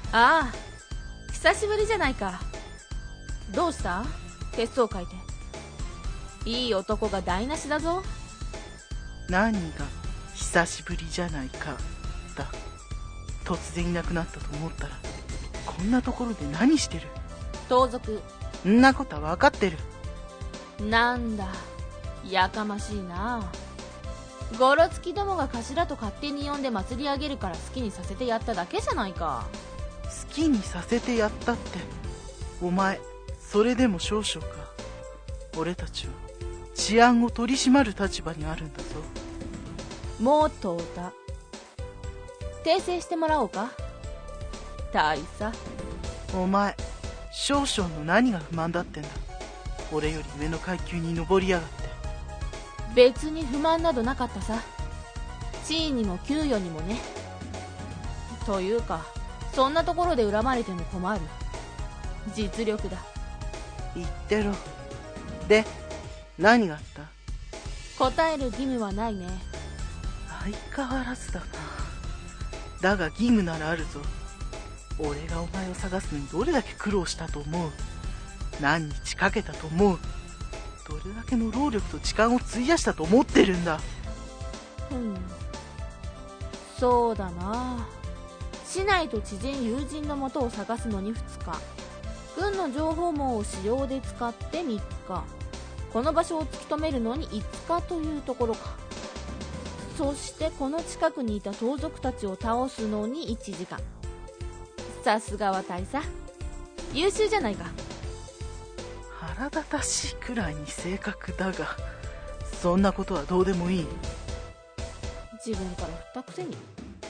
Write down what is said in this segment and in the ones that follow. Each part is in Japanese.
ああ、久しぶりじゃないか。どうした？血相書いて。いい男が台無しだぞ。 何が久しぶりじゃないかだ。突然いなくなったと思ったら、こんなところで何してる？ 盗賊。 んなことは分かってる。 なんだ、やかましいな。ゴロつきどもが頭と勝手に呼んで祭り上げるから好きにさせてやっただけじゃないか。 好きにさせてやったって、お前それでも少々か。俺たちは治安を取り締まる立場にあるんだぞ。 もうとうた。訂正してもらおうか。大佐。 お前少々の何が不満だってんだ。俺より上の階級に上りやがって。 別に不満などなかったさ。地位にも給与にもね。というか、そんなところで恨まれても困る。実力だ。 言ってろ。で、何があった？ 答える義務はないね。 相変わらずだな。だが義務ならあるぞ。俺がお前を探すのにどれだけ苦労したと思う？何日かけたと思う？どれだけの労力と時間を費やしたと思ってるんだ。 そうだな。市内と知人友人の元を探すのに2日、軍の情報網を使用で使って3日、この場所を突き止めるのに5日というところか。そしてこの近くにいた盗賊たちを倒すのに1時間。さすがは大佐、優秀じゃないか。 腹立たしいくらいに正確だが、そんなことはどうでもいい。 自分から振ったくせに。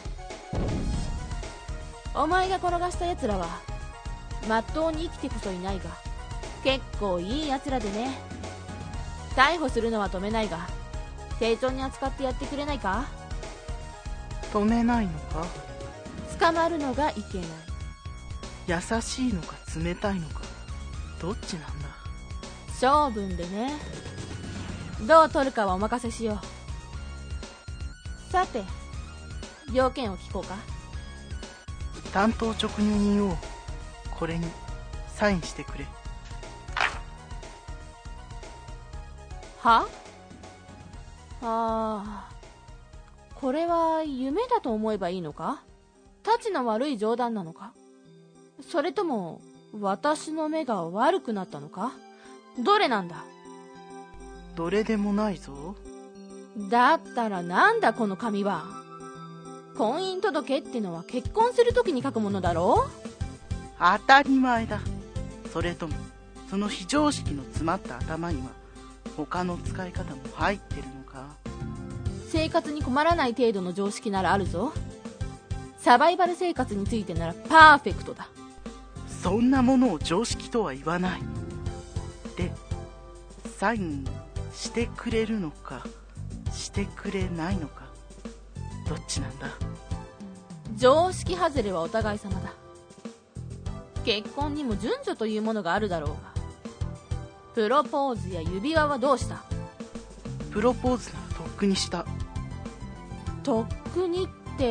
お前が転がした奴らはまっとうに生きてこそいないが、結構いい奴らでね。逮捕するのは止めないが、丁重に扱ってやってくれないか。 止めないのか？ 捕まるのがいけない。 優しいのか冷たいのか、どっちなんだ？ 性分でね。どう取るかはお任せしよう。さて、要件を聞こうか。 担当直入人をこれにサインしてくれ。 は？これは夢だと思えばいいのか？たちの悪い冗談なのか？それとも私の目が悪くなったのか？どれなんだ？ どれでもないぞ。 だったらなんだこの紙は。婚姻届ってのは結婚するときに書くものだろう？ 当たり前だ。それともその非常識の詰まった頭には他の使い方も入ってるのか？ 生活に困らない程度の常識ならあるぞ。サバイバル生活についてならパーフェクトだ。 そんなものを常識とは言わない。で、サインしてくれるのかしてくれないのか、どっちなんだ？ 常識外れはお互い様だ。結婚にも順序というものがあるだろうが。プロポーズや指輪はどうした？ プロポーズならとっくにした。 とっくにって。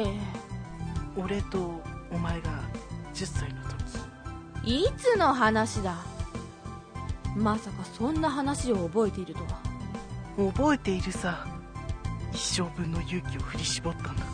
俺とお前が10歳の時。 いつの話だ？まさかそんな話を覚えているとは。 覚えているさ。一生分の勇気を振り絞ったんだから。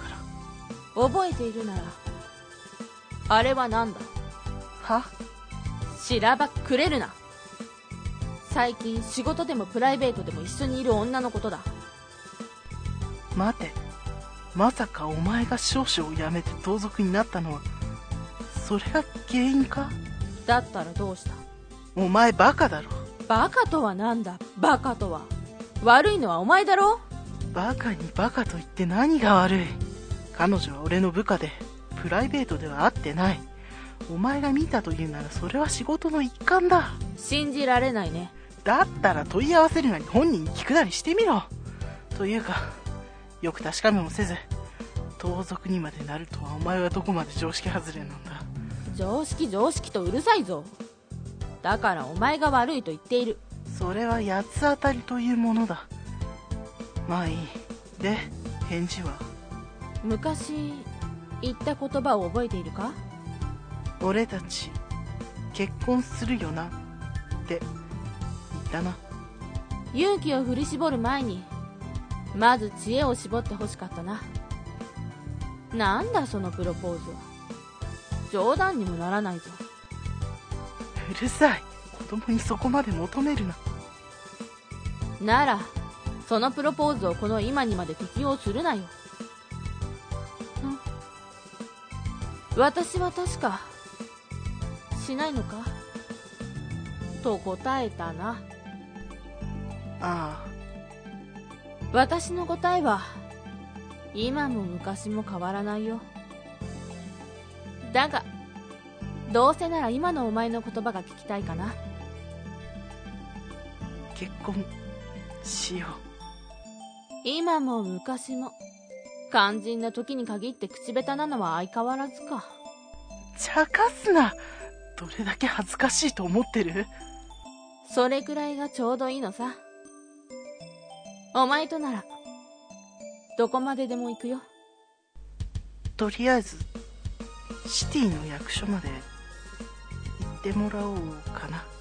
覚えているならあれは何だ？ は？ しらばっくれるな。最近仕事でもプライベートでも一緒にいる女のことだ。 待て、まさかお前が少々を辞めて盗賊になったのはそれが原因か？ だったらどうした？ お前バカだろ。 バカとはなんだ？バカとは。悪いのはお前だろ。 バカにバカと言って何が悪い？彼女は俺の部下でプライベートでは会ってない。お前が見たというならそれは仕事の一環だ。 信じられないね。 だったら問い合わせるなり本人に聞くなりしてみろ。というかよく確かめもせず盗賊にまでなるとはお前はどこまで常識外れなんだ？ 常識常識とうるさいぞ。だからお前が悪いと言っている。 それは八つ当たりというものだ。まあいい。で、返事は？ 昔言った言葉を覚えているか？ 俺たち結婚するよなって言ったな。 勇気を振り絞る前にまず知恵を絞ってほしかったな。なんだそのプロポーズは。冗談にもならないぞ。 うるさい。子供にそこまで求めるな。 ならそのプロポーズをこの今にまで適用するなよ。私は確かしないのかと答えたな。 ああ。 私の答えは今も昔も変わらないよ。だがどうせなら今のお前の言葉が聞きたいかな。 結婚しよう。 今も昔も肝心な時に限って口下手なのは相変わらずか。 茶化すな。どれだけ恥ずかしいと思ってる？ それくらいがちょうどいいのさ。お前とならどこまででも行くよ。 とりあえずシティの役所まで行ってもらおうかな。